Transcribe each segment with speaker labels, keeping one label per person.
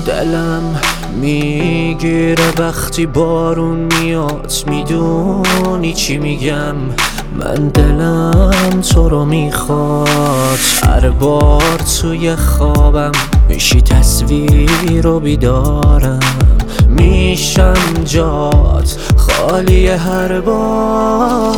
Speaker 1: دلم میگیره وقتی بارون میاد، میدونی چی میگم؟ من دلم تو رو میخواد. هر بار توی خوابم میشی تصویر و بیدارم، میشم جات خالی هر بار.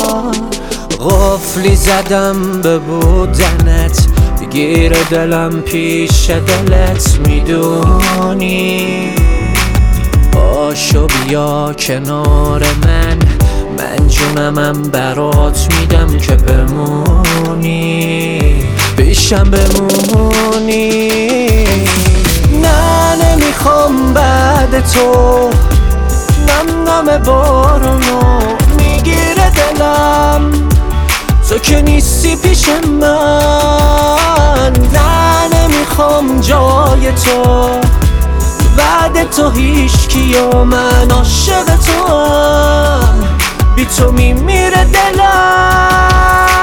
Speaker 1: غفلی زدم به بودنت، گیر دلم پیش دلت، میدونی باشو بیا کنار من جونمم برات میدم که بمونی پیشم بمونی. نه نمیخوام بعد تو، نم بارونو میگیره دلم، تو که نیستی پیش من. نه نمیخوام جای تو، بعد تو هیچکی و من عاشق توام، بی تو میمیره دلم.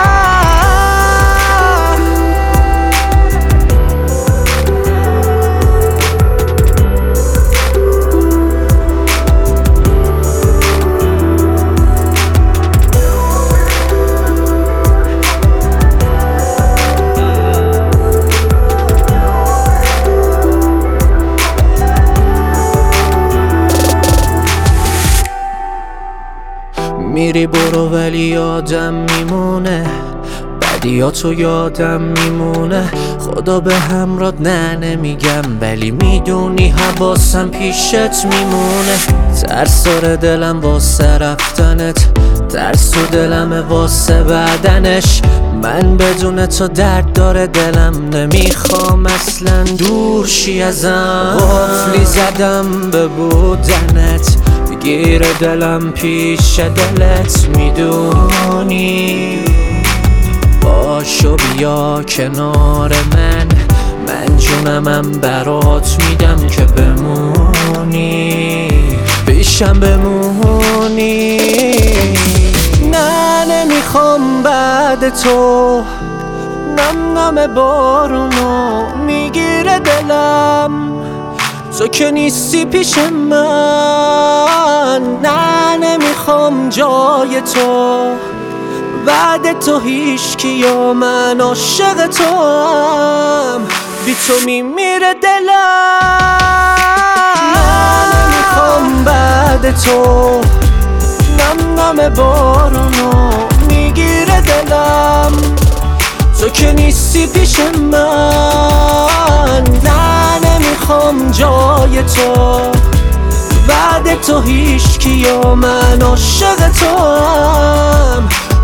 Speaker 1: میری برو ولی یادم میمونه، بدیاتو یادم میمونه. خدا به همرات نه نمیگم، ولی میدونی حواسم پیشت میمونه. ترس داره دلم واسه رفتنت، ترس تو دلم واسه بعدنش. من بدون تو درد داره دلم، نمیخوام اصلا دور شی ازم. غفلی زدم به بودنت، گیر دلم پیش دلت، میدونی باشو بیا کنار من جونمم برات میدم که بمونی پیشم بمونی. نه نمیخوام بعد تو، نم بارونو میگیره دلم، تو که نیستی پیش من. نه نمیخوام جای تو، بعد تو هیچکی و من عاشق توام، بی تو میمیره دلم. نه نمیخوام بعد تو، نم بارونو میگیره دلم، تو که نیستی پیش من. نه نمیخوام جای تو، بعد تو هیچکی و من عاشق توام،